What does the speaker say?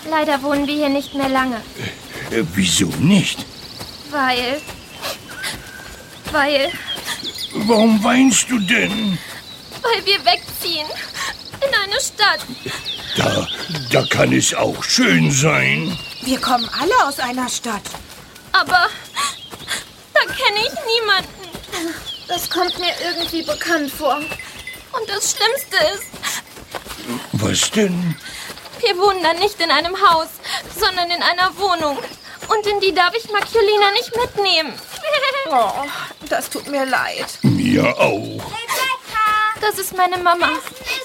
Leider wohnen wir hier nicht mehr lange. Wieso nicht? Weil... Warum weinst du denn? Weil wir wegziehen. In eine Stadt. Da kann es auch schön sein. Wir kommen alle aus einer Stadt. Aber da kenne ich niemanden. Das kommt mir irgendwie bekannt vor. Und das Schlimmste ist... Was denn? Wir wohnen dann nicht in einem Haus, sondern in einer Wohnung. Und in die darf ich Marculina nicht mitnehmen. Oh, das tut mir leid. Mir auch. Das ist meine Mama.